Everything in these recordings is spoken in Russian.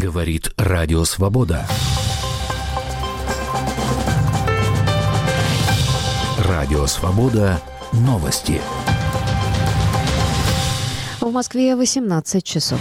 Говорит Радио Свобода. Радио Свобода. Новости. В Москве 18 часов.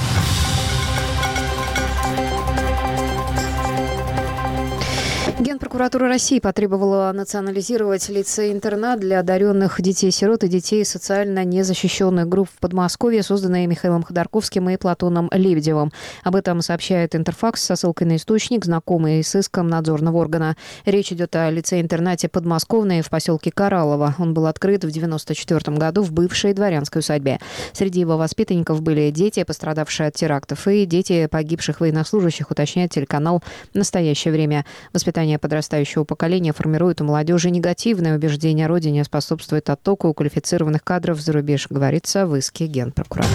Генпрокуратура России потребовала национализировать лицей-интернат для одаренных детей-сирот и детей социально незащищенных групп в Подмосковье, созданные Михаилом Ходорковским и Платоном Лебедевым. Об этом сообщает Интерфакс со ссылкой на источник, знакомый с иском надзорного органа. Речь идет о лицее-интернате подмосковной в поселке Кораллово. Он был открыт в 1994 году в бывшей дворянской усадьбе. Среди его воспитанников были дети, пострадавшие от терактов, и дети погибших военнослужащих, уточняет телеканал «Настоящее время». Воспитание подрастающего поколения формирует у молодежи негативное убеждение о родине, способствует оттоку квалифицированных кадров за рубеж, говорится в иске Генпрокуратуры.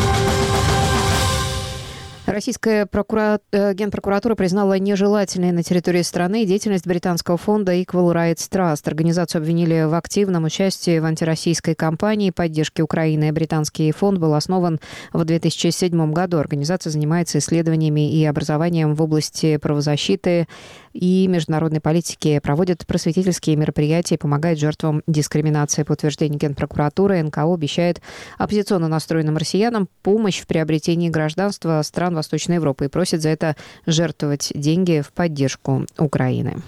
Российская генпрокуратура признала нежелательной на территории страны деятельность британского фонда Equal Rights Trust. Организацию обвинили в активном участии в антироссийской кампании поддержки Украины. Британский фонд был основан в 2007 году. Организация занимается исследованиями и образованием в области правозащиты и международной политики, проводит просветительские мероприятия и помогает жертвам дискриминации. По утверждению Генпрокуратуры, НКО обещает оппозиционно настроенным россиянам помощь в приобретении гражданства стран Восточной Европы и просит за это жертвовать деньги в поддержку Украины.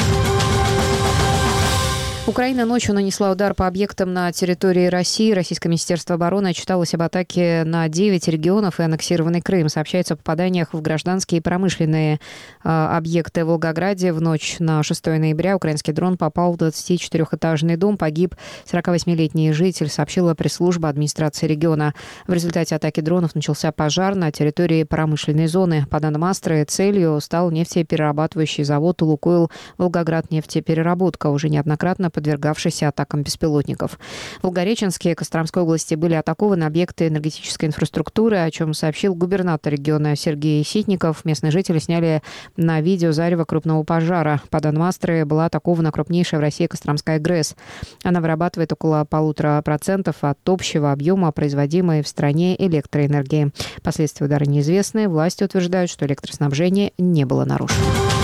Украина ночью нанесла удар по объектам на территории России. Российское Министерство обороны отчиталось об атаке на 9 регионов и аннексированный Крым. Сообщается о попаданиях в гражданские и промышленные объекты в Волгограде. В ночь на 6 ноября украинский дрон попал в 24-этажный дом. Погиб 48-летний житель, сообщила пресс-служба администрации региона. В результате атаки дронов начался пожар на территории промышленной зоны. По данным Астры, целью стал нефтеперерабатывающий завод «Лукойл Волгоград нефтепереработка», уже неоднократно подвергавшийся атакам беспилотников. В Волгореченске и Костромской области были атакованы объекты энергетической инфраструктуры, о чем сообщил губернатор региона Сергей Ситников. Местные жители сняли на видео зарево крупного пожара. По данным Астры, была атакована крупнейшая в России Костромская ГРЭС. Она вырабатывает около 1,5% от общего объема производимой в стране электроэнергии. Последствия удара неизвестны. Власти утверждают, что электроснабжение не было нарушено.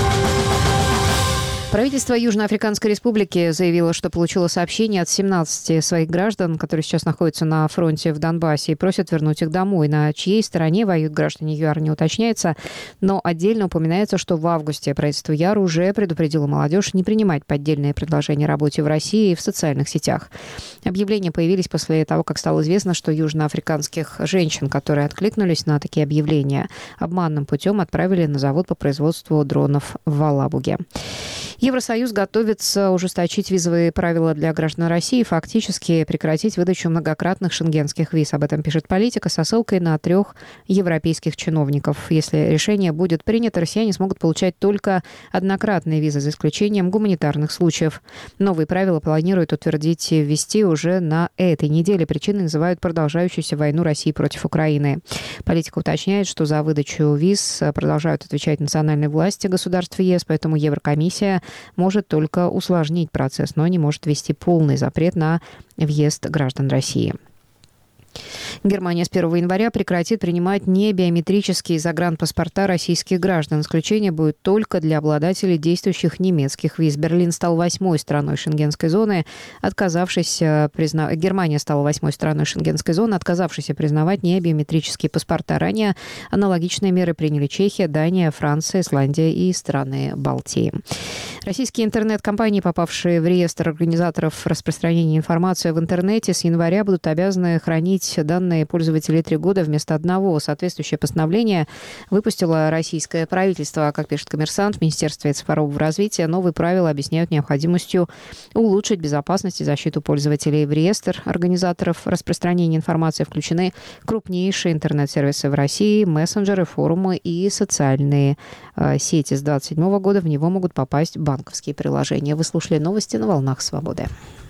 Правительство Южноафриканской Республики заявило, что получило сообщение от 17 своих граждан, которые сейчас находятся на фронте в Донбассе, и просят вернуть их домой. На чьей стороне воюют граждане ЮАР, не уточняется, но отдельно упоминается, что в августе правительство ЮАР уже предупредило молодежь не принимать поддельные предложения о работе в России и в социальных сетях. Объявления появились после того, как стало известно, что южноафриканских женщин, которые откликнулись на такие объявления, обманным путем отправили на завод по производству дронов в Алабуге. Евросоюз готовится ужесточить визовые правила для граждан России и фактически прекратить выдачу многократных шенгенских виз. Об этом пишет «Политика» со ссылкой на 3 европейских чиновников. Если решение будет принято, россияне смогут получать только однократные визы, за исключением гуманитарных случаев. Новые правила планируют утвердить и ввести уже на этой неделе. Причиной называют продолжающуюся войну России против Украины. «Политика» уточняет, что за выдачу виз продолжают отвечать национальные власти государств ЕС, поэтому Еврокомиссия может только усложнить процесс, но не может ввести полный запрет на въезд граждан России. Германия с 1 января прекратит принимать небиометрические загранпаспорта российских граждан. Исключение будет только для обладателей действующих немецких виз. Берлин стал 8-й страной шенгенской зоны, Германия стала 8-й страной шенгенской зоны, отказавшейся признавать небиометрические паспорта. Ранее аналогичные меры приняли Чехия, Дания, Франция, Исландия и страны Балтии. Российские интернет-компании, попавшие в реестр организаторов распространения информации в интернете, с января будут обязаны хранить данные пользователей 3 года вместо 1. Соответствующее постановление выпустило российское правительство. Как пишет «Коммерсант», в Министерстве цифрового развития новые правила объясняют необходимостью улучшить безопасность и защиту пользователей. В реестр организаторов распространения информации включены крупнейшие интернет-сервисы в России, мессенджеры, форумы и социальные сети. С 2027 года в него могут попасть банковские приложения. Вы слушали новости на «Волнах Свободы».